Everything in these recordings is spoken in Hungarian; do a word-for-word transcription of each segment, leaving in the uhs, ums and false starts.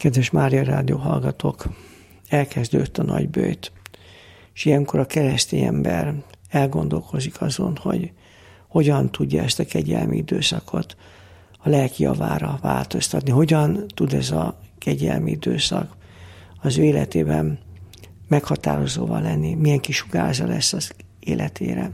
Kedves Mária Rádió hallgatók, elkezdődött a nagyböjt, és ilyenkor a keresztény ember elgondolkozik azon, hogy hogyan tudja ezt a kegyelmi időszakot a lelki javára változtatni, hogyan tud ez a kegyelmi időszak az ő életében meghatározóval lenni, milyen kisugárza lesz az életére.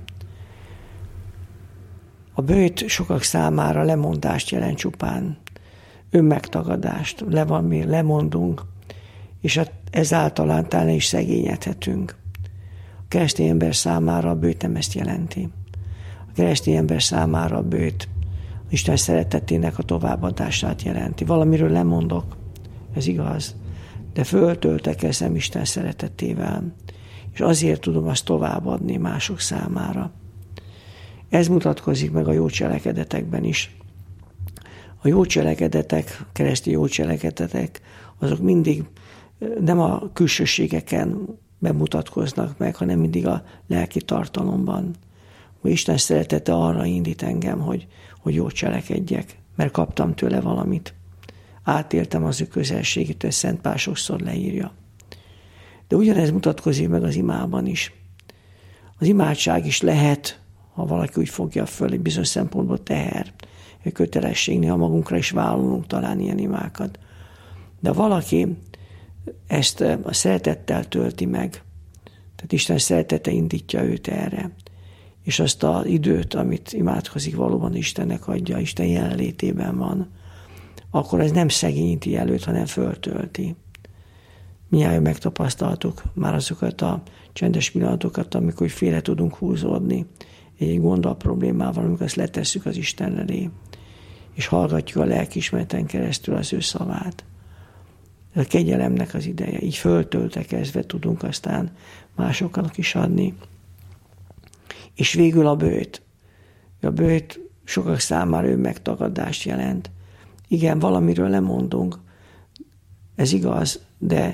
A böjt sokak számára lemondást jelent csupán, önmegtagadást, le van mi, lemondunk, és ezáltal talán is szegényedhetünk. A keresztény ember számára a böjt nem ezt jelenti. A keresztény ember számára a böjt Isten szeretetének a továbbadását jelenti. Valamiről lemondok, ez igaz, de föltöltekezem Isten szeretetével, és azért tudom azt továbbadni mások számára. Ez mutatkozik meg a jó cselekedetekben is. A jó cselekedetek, a keresztény jó cselekedetek, azok mindig nem a külsőségeken bemutatkoznak meg, hanem mindig a lelki tartalomban. Hogy Isten szeretete arra indít engem, hogy, hogy jó cselekedjek, mert kaptam tőle valamit. Átéltem az ő közelségét, ezt Szent Pál sokszor leírja. De ugyanez mutatkozik meg az imában is. Az imádság is lehet, ha valaki úgy fogja föl, egy bizonyos szempontból teher, egy kötelesség, néha magunkra is vállalunk talán ilyen imákat. De valaki ezt a szeretettel tölti meg, tehát Isten szeretete indítja őt erre, és azt az időt, amit imádkozik, valóban Istennek adja, Isten jelenlétében van, akkor ez nem szegényíti előtt, hanem föltölti. Mindjárt megtapasztaltuk már azokat a csendes pillanatokat, amikor félre tudunk húzódni egy gondol problémával, amikor ezt letesszük az Isten elé, és hallgatjuk a lelkiismereten keresztül az ő szavát. Ez a kegyelemnek az ideje. Így föltöltekezve tudunk aztán másoknak is adni. És végül a böjt. A böjt sokak számára önmegtagadást jelent. Igen, valamiről lemondunk, ez igaz, de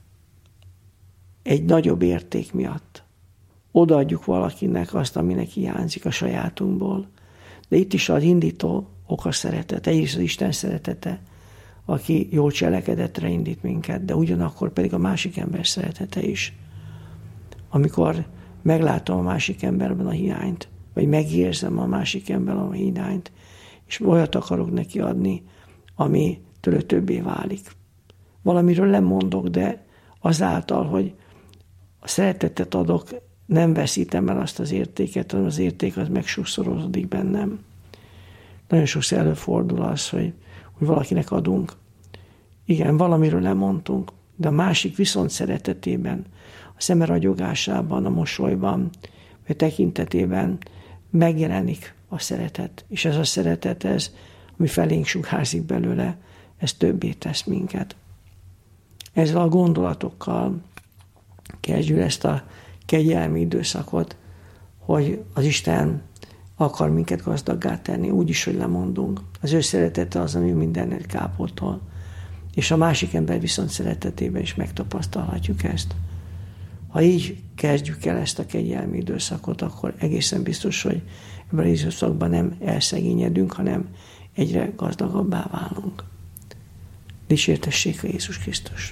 egy nagyobb érték miatt. Odaadjuk valakinek azt, aminek hiányzik a sajátunkból. De itt is az indító ok a szeretet, egyrészt az Isten szeretete, aki jó cselekedetre indít minket, de ugyanakkor pedig a másik ember szeretete is. Amikor meglátom a másik emberben a hiányt, vagy megérzem a másik emberben a hiányt, és olyat akarok neki adni, ami tőle többé válik. Valamiről lemondok, de azáltal, hogy a szeretetet adok, nem veszítem el azt az értéket, hanem az érték az megsokszorozódik bennem. Nagyon sokszor előfordul az, hogy, hogy valakinek adunk. Igen, valamiről lemondtunk, de a másik viszont szeretetében, a szeme ragyogásában, a mosolyban, vagy tekintetében megjelenik a szeretet. És ez a szeretet, ez, ami felénk sugárzik belőle, ez többé tesz minket. Ezzel a gondolatokkal kezdjük ezt a kegyelmi időszakot, hogy az Isten akar minket gazdaggá tenni, úgy is, hogy lemondunk. Az ő szeretete az, ami mindennet kápoltól. És a másik ember viszont szeretetében is megtapasztalhatjuk ezt. Ha így kezdjük el ezt a kegyelmi időszakot, akkor egészen biztos, hogy ebben az időszakban nem elszegényedünk, hanem egyre gazdagabbá válunk. Dicsértessék a Jézus Krisztus!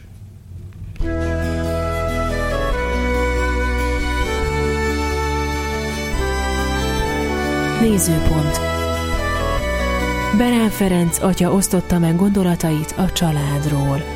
Nézőpont. Berán Ferenc atya osztotta meg gondolatait a családról.